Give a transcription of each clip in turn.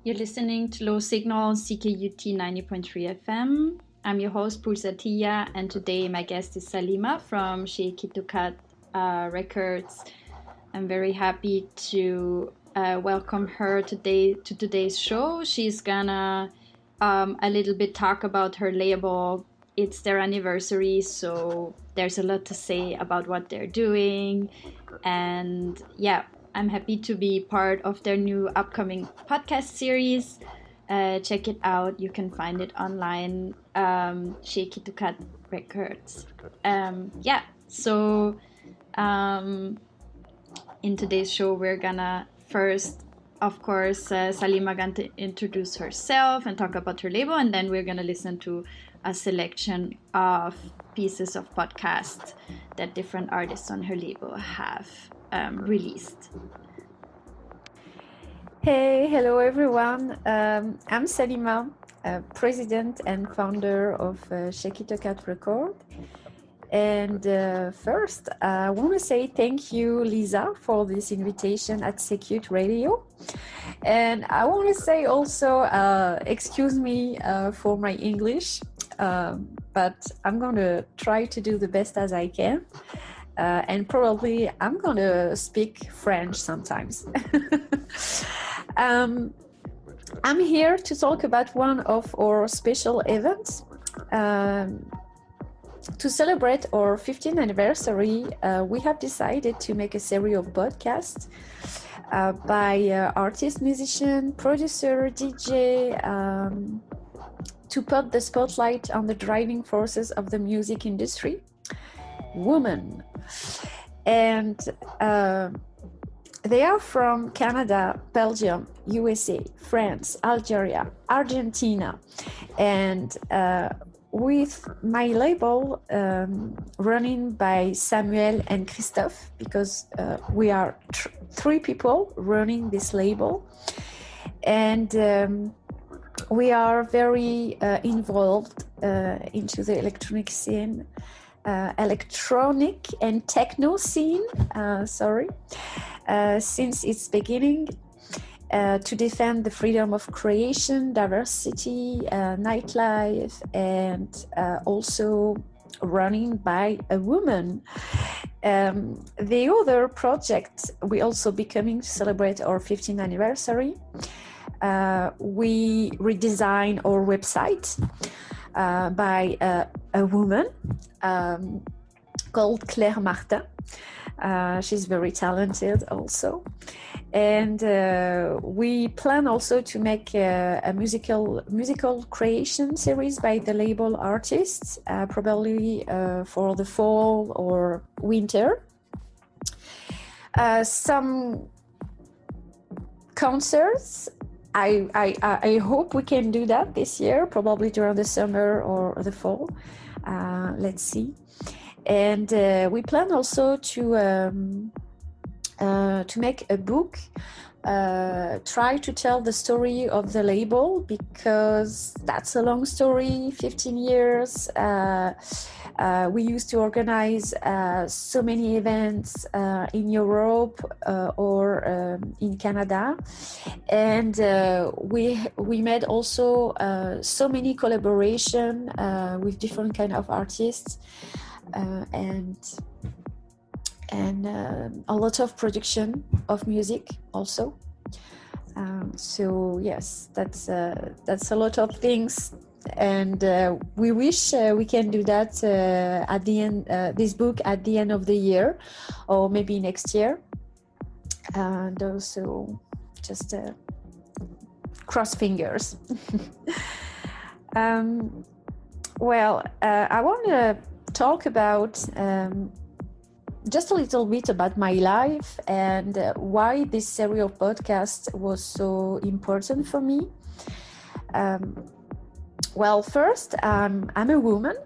You're listening to Low Signal CKUT 90.3 FM. I'm your host, Pulsatilla, and today my guest is Salima from Shekitukat Records. I'm very happy to welcome her today to today's show. She's gonna a little bit talk about her label. It's their anniversary, so there's a lot to say about what they're doing. And yeah, I'm happy to be part of their new upcoming podcast series. Check it out. You can find it online. Shekitukat Records. So in today's show, we're gonna first, of course, Salima going to introduce herself and talk about her label, and then we're gonna listen to a selection of pieces of podcasts that different artists on her label have released. Hey, hello everyone. I'm Salima, president and founder of Shekitukat Record. And first, I want to say thank you, Lisa, for this invitation at Secute Radio. And I want to say also, excuse me for my English, but I'm going to try to do the best as I can. And probably I'm going to speak French sometimes. I'm here to talk about one of our special events. To celebrate our 15th anniversary, we have decided to make a series of podcasts by artist, musician, producer, DJ, to put the spotlight on the driving forces of the music industry, women. And they are from Canada, Belgium, USA, France, Algeria, Argentina, and with my label running by Samuel and Christophe, because we are three people running this label, and we are very involved into the electronic scene, electronic and techno scene, since its beginning, to defend the freedom of creation, diversity, nightlife, and also running by a woman. The other project, we also becoming to celebrate our 15th anniversary. We redesign our website by a woman called Claire Martin. She's very talented also. And we plan also to make a musical creation series by the label artists, probably for the fall or winter. Some concerts. I hope we can do that this year, probably during the summer or the fall. Let's see. And we plan also to make a book, try to tell the story of the label, because that's a long story, 15 years. We used to organize so many events in Europe or in Canada, and we made also so many collaboration with different kind of artists, and a lot of production of music also. So yes, that's a lot of things, and we wish we can do that at the end. This book at the end of the year, or maybe next year, and also just cross fingers. I want to talk about just a little bit about my life and why this series of podcasts was so important for me. First, I'm a woman,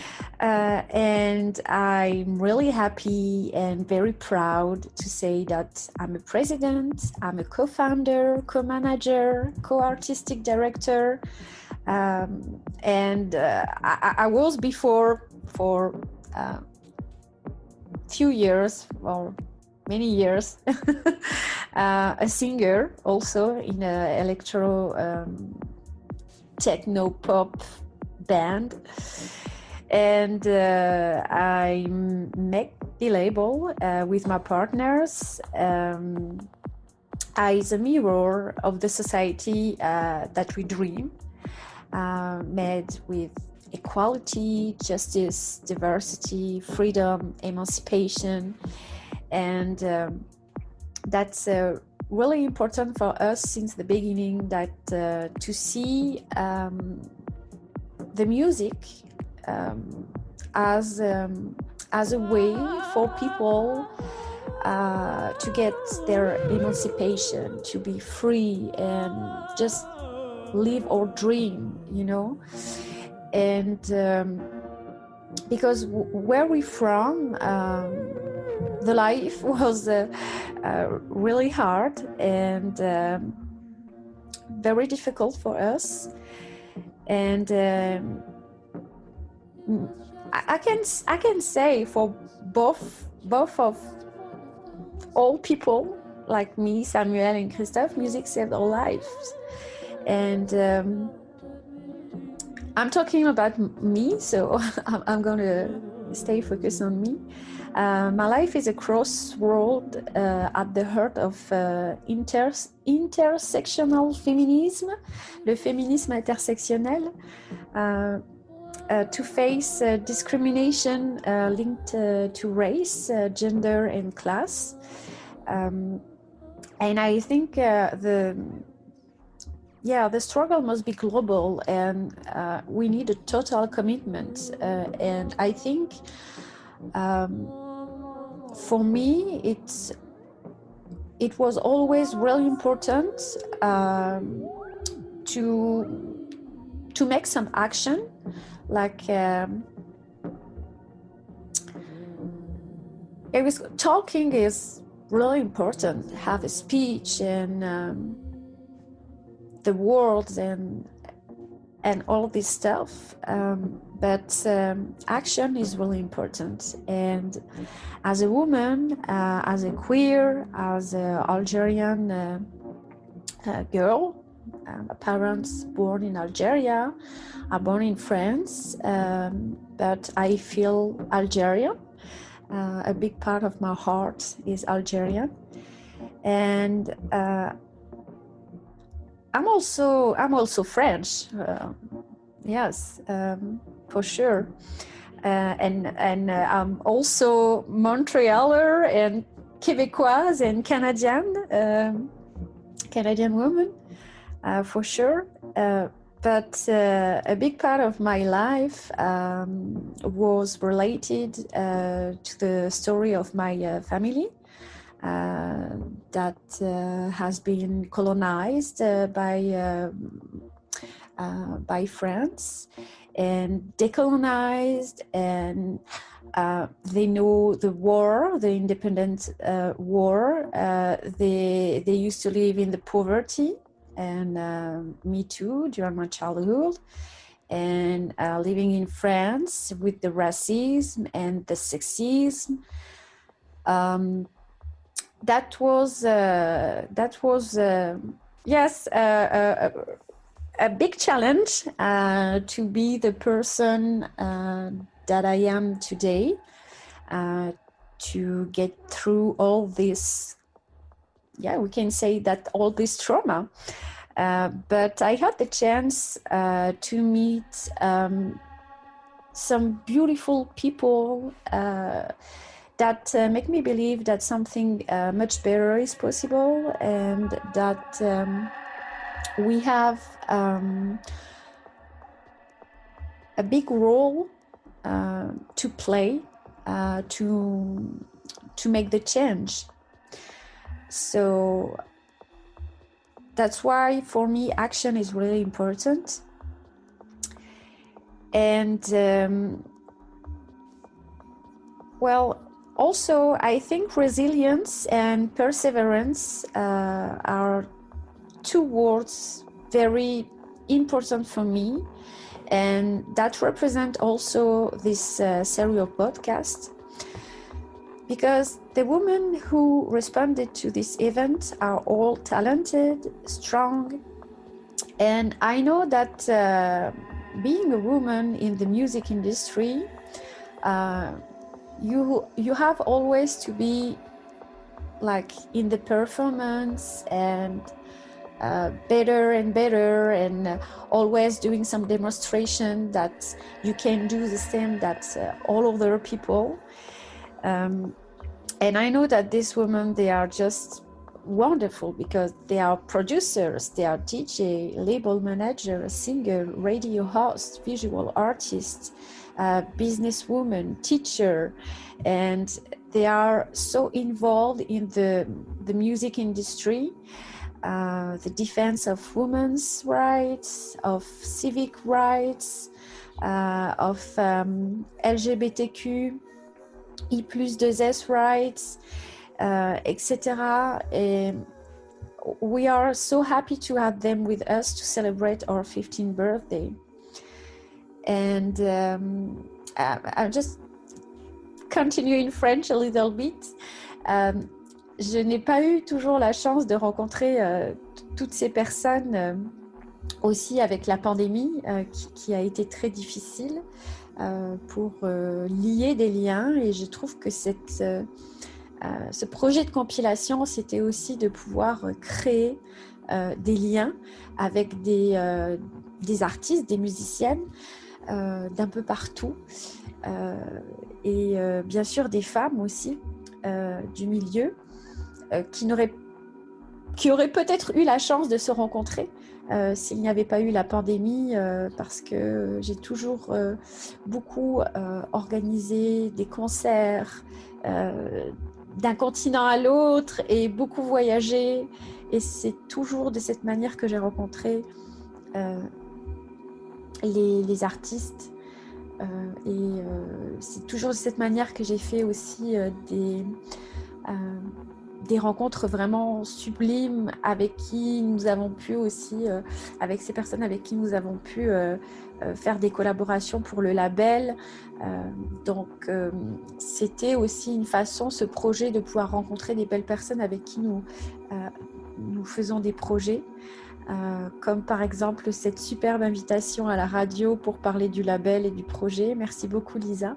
and I'm really happy and very proud to say that I'm a president, I'm a co-founder, co-manager, co-artistic director, and I was before for few years or many years a singer also in a electro techno pop band, and I make the label with my partners as a mirror of the society that we dream, made with equality, justice, diversity, freedom, emancipation, and that's really important for us since the beginning, that to see the music as a way for people to get their emancipation, to be free and just live our dream, you know. And because where we're from, the life was really hard and very difficult for us. And I can say for both of all people like me, Samuel and Christophe, music saved our lives. And I'm talking about me, so I'm going to stay focused on me. My life is a crossroad at the heart of intersectional feminism, le féminisme intersectionnel, to face discrimination linked to race, gender, and class. And I think the struggle must be global, and we need a total commitment. And I think for me, it was always really important to make some action, like talking is really important. Have a speech and the words and all this stuff, but action is really important. And as a woman, as a queer, as an Algerian girl, my parents born in Algeria, I'm born in France, but I feel Algerian. A big part of my heart is Algerian, and I'm also French. Yes, for sure. And I'm also Montrealer and Québécoise and Canadian woman, for sure. But a big part of my life was related to the story of my family that has been colonized by France and decolonized, and they know the war, the independence war. They used to live in the poverty, and me too, during my childhood, and living in France with the racism and the sexism. That was yes, a big challenge to be the person that I am today, to get through all this. Yeah, we can say that all this trauma. But I had the chance to meet some beautiful people that make me believe that something much better is possible, and that we have a big role to play to make the change. So that's why for me action is really important. And well, also I think resilience and perseverance are two words very important for me, and that represent also this serial podcast. because the women who responded to this event are all talented, strong, and I know that being a woman in the music industry, you have always to be like in the performance and better and better, and always doing some demonstration that you can do the same that all other people. And I know that these women, they are just wonderful because they are producers, they are DJ, label manager, singer, radio host, visual artist, businesswoman, teacher, and they are so involved in the music industry, the defense of women's rights, of civic rights, of LGBTQ, I+2S rights, etc. We are so happy to have them with us to celebrate our 15th birthday. And I'll just continue in French a little bit. Je n'ai pas eu toujours la chance de rencontrer toutes ces personnes aussi avec la pandémie qui a été très difficile pour lier des liens, et je trouve que ce projet de compilation, c'était aussi de pouvoir créer des liens avec des artistes, des musiciennes d'un peu partout, et bien sûr des femmes aussi du milieu qui auraient peut-être eu la chance de se rencontrer s'il n'y avait pas eu la pandémie, parce que j'ai toujours beaucoup organisé des concerts d'un continent à l'autre et beaucoup voyagé, et c'est toujours de cette manière que j'ai rencontré les artistes, et c'est toujours de cette manière que j'ai fait aussi des rencontres vraiment sublimes avec qui nous avons pu aussi, avec ces personnes avec qui nous avons pu faire des collaborations pour le label. Donc c'était aussi une façon, ce projet, de pouvoir rencontrer des belles personnes avec qui nous faisons des projets, comme par exemple cette superbe invitation à la radio pour parler du label et du projet. Merci beaucoup, Lisa.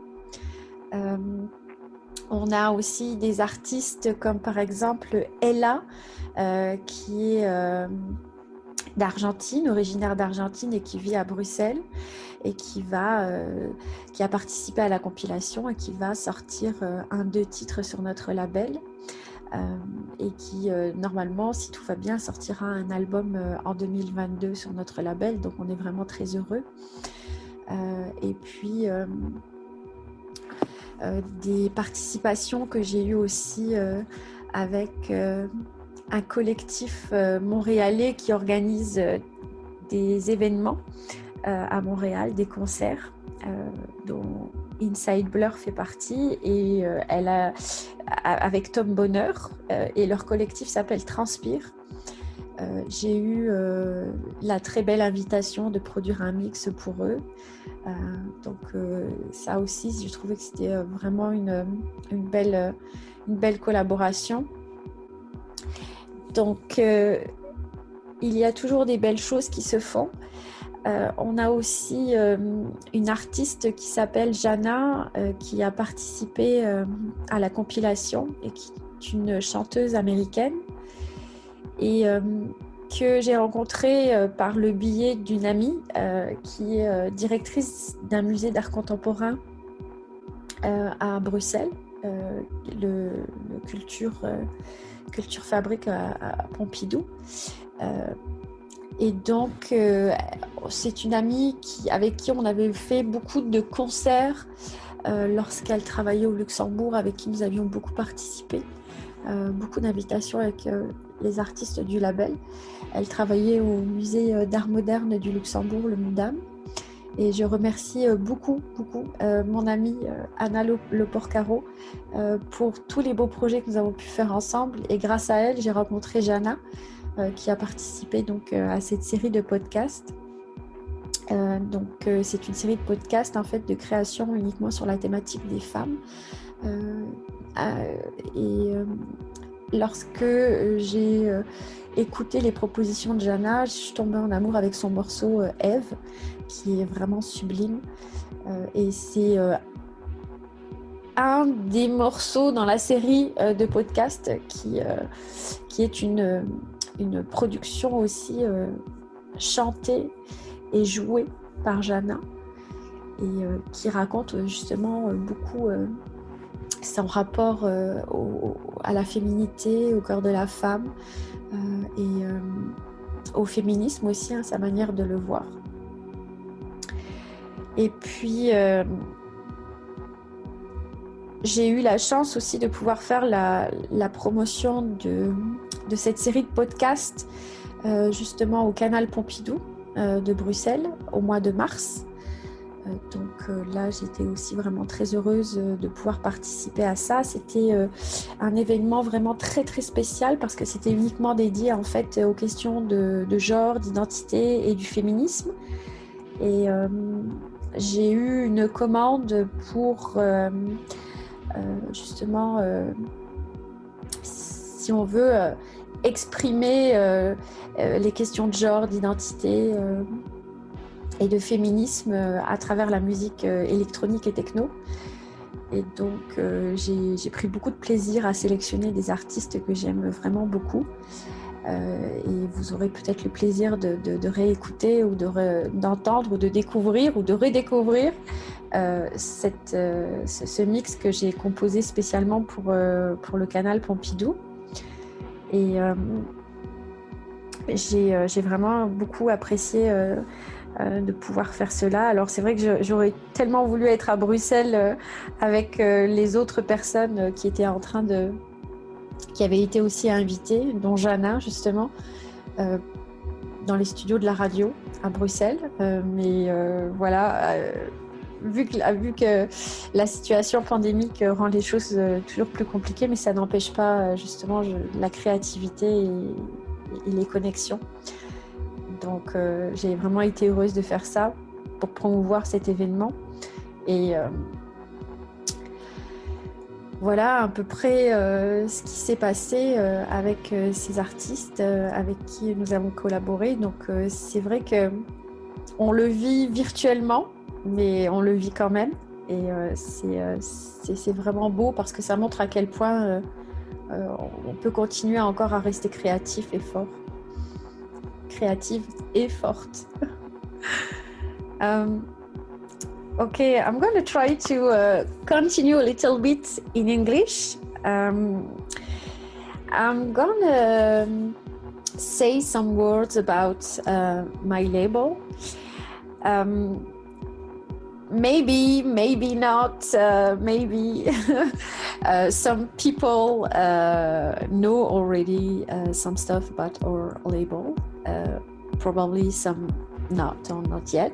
On a aussi des artistes comme par exemple Ella, qui est d'Argentine, originaire d'Argentine et qui vit à Bruxelles, et qui a participé à la compilation et qui va sortir 2 titres sur notre label, et qui normalement, si tout va bien, sortira un album en 2022 sur notre label. Donc on est vraiment très heureux. Et puis des participations que j'ai eues aussi avec un collectif montréalais qui organise des événements à Montréal, des concerts, dont Inside Blur fait partie, et avec Tom Bonheur, et leur collectif s'appelle Transpire. J'ai eu la très belle invitation de produire un mix pour eux. Donc ça aussi, je trouvais que c'était vraiment une belle collaboration. Donc il y a toujours des belles choses qui se font. On a aussi une artiste qui s'appelle Jana, qui a participé à la compilation et qui est une chanteuse américaine, et que j'ai rencontrée par le biais d'une amie qui est directrice d'un musée d'art contemporain à Bruxelles, le Culture Fabrique à Pompidou. Et donc, c'est une amie avec qui on avait fait beaucoup de concerts lorsqu'elle travaillait au Luxembourg, avec qui nous avions beaucoup participé, beaucoup d'invitations avec les artistes du label. Elle travaillait au musée d'art moderne du Luxembourg, le MUDAM. Et je remercie beaucoup mon amie Anna Leporcaro pour tous les beaux projets que nous avons pu faire ensemble. Et grâce à elle, j'ai rencontré Jana, qui a participé donc à cette série de podcasts. C'est une série de podcasts en fait de création uniquement sur la thématique des femmes, Lorsque j'ai écouté les propositions de Jana, je suis tombée en amour avec son morceau Eve, qui est vraiment sublime. Et c'est un des morceaux dans la série de podcasts qui est une production aussi chantée et jouée par Jana, et qui raconte justement beaucoup son rapport à la féminité, au corps de la femme, et au féminisme aussi, sa manière de le voir. Et puis j'ai eu la chance aussi de pouvoir faire la promotion de cette série de podcasts justement au Canal Pompidou de Bruxelles au mois de mars. Là, j'étais aussi vraiment très heureuse de pouvoir participer à ça. C'était un événement vraiment très très spécial parce que c'était uniquement dédié en fait aux questions de genre, d'identité et du féminisme. Et j'ai eu une commande pour justement, si on veut, exprimer les questions de genre, d'identité et de féminisme à travers la musique électronique et techno. Et donc j'ai pris beaucoup de plaisir à sélectionner des artistes que j'aime vraiment beaucoup. Et vous aurez peut-être le plaisir de réécouter ou d'entendre ou de découvrir ou de redécouvrir ce mix que j'ai composé spécialement pour le Canal Pompidou. Et j'ai vraiment beaucoup apprécié de pouvoir faire cela. Alors c'est vrai que j'aurais tellement voulu être à Bruxelles avec les autres personnes qui étaient qui avaient été aussi invitées, dont Jana justement, dans les studios de la radio à Bruxelles. Mais voilà, vu que la situation pandémique rend les choses toujours plus compliquées, mais ça n'empêche pas justement la créativité et les connexions. Donc j'ai vraiment été heureuse de faire ça pour promouvoir cet événement. Et voilà à peu près ce qui s'est passé avec ces artistes avec qui nous avons collaboré. Donc c'est vrai qu'on le vit virtuellement, mais on le vit quand même. Et c'est vraiment beau parce que ça montre à quel point on peut continuer encore à rester créatif et fort. Créative et forte. Okay, I'm going to try to continue a little bit in English. I'm going to say some words about my label. Maybe not, maybe some people know already some stuff about our label. Probably some not or not yet.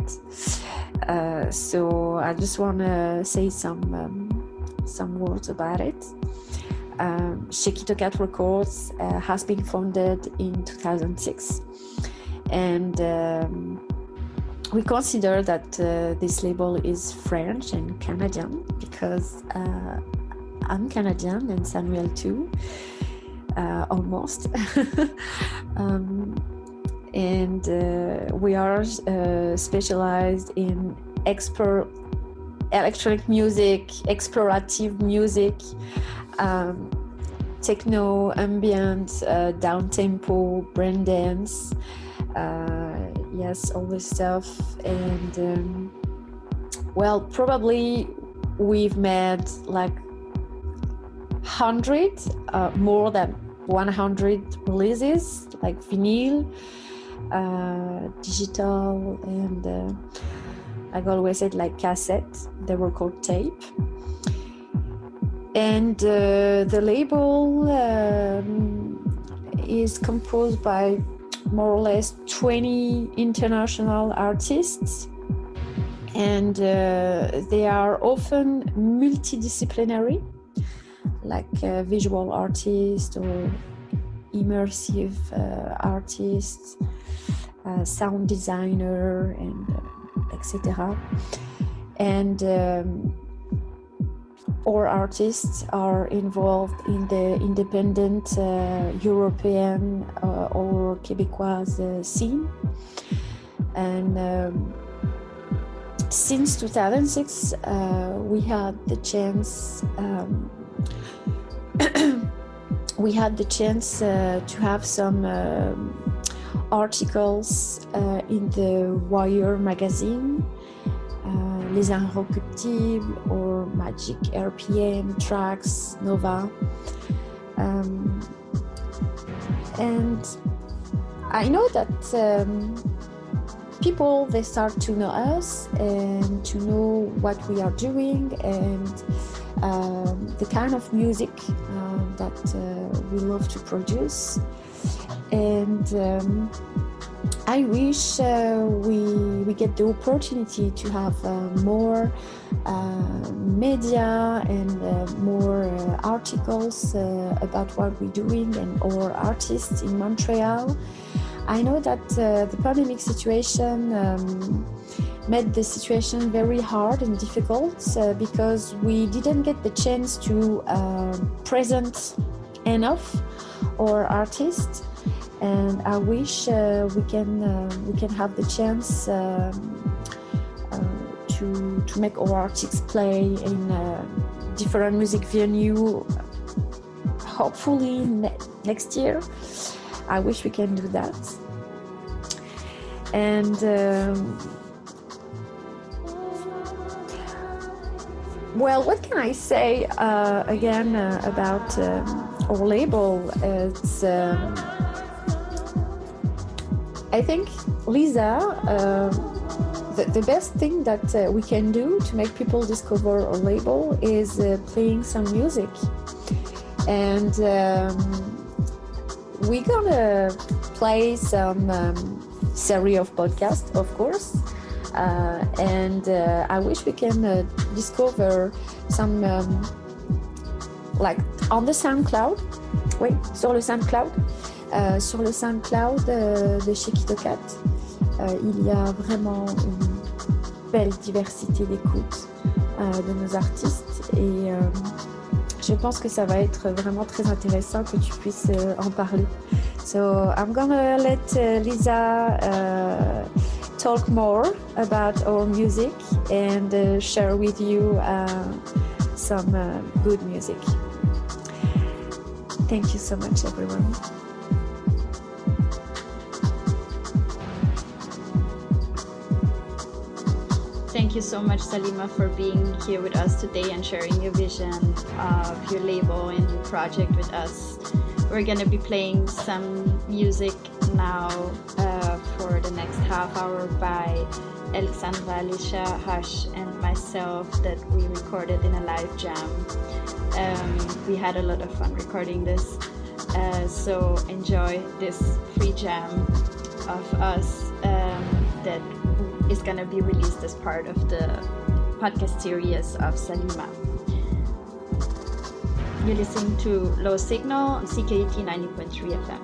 So I just want to say some words about it. Shekito Cat Records has been founded in 2006, and we consider that this label is French and Canadian because I'm Canadian and Samuel too, almost. And we are specialized in electronic music, explorative music, techno, ambient, down-tempo, brain dance, yes, all this stuff. And well, probably we've made like 100, more than 100 releases, like vinyl, digital, and I've always said like cassette. They were called tape. And the label is composed by more or less 20 international artists, and they are often multidisciplinary, like visual artists or immersive artists, sound designer, and etc. And our artists are involved in the independent European or Québécois scene. And since 2006, we had the chance to have some articles in the Wire magazine, Les Inrecuptibles or Magic RPM, Tracks, Nova. And I know that people, they start to know us and to know what we are doing and the kind of music that we love to produce. And I wish we get the opportunity to have more media and more articles about what we're doing and our artists in Montreal. I know that the pandemic situation made the situation very hard and difficult because we didn't get the chance to present enough our artists. And I wish we can have the chance to make our artists play in different music venue. Hopefully next year. I wish we can do that. And well, what can I say again about our label? It's I think, Lisa, the best thing that we can do to make people discover our label is playing some music. And we're gonna play some series of podcasts, of course. And I wish we can discover some, like on the SoundCloud. Oui, sur le SoundCloud. Sur le SoundCloud de chez Kitokat, il y a vraiment une belle diversité d'écoute de nos artistes et je pense que ça va être vraiment très intéressant que tu puisses en parler. So I'm gonna let Lisa talk more about our music and share with you some good music. Thank you so much, everyone. Thank you so much, Salima, for being here with us today and sharing your vision of your label and your project with us. We're going to be playing some music now for the next half hour by Alexandra, Alicia, Hush, and myself that we recorded in a live jam. We had a lot of fun recording this, so enjoy this free jam of us that is going to be released as part of the podcast series of Salima. You're listening to Low Signal on CKUT 90.3 FM.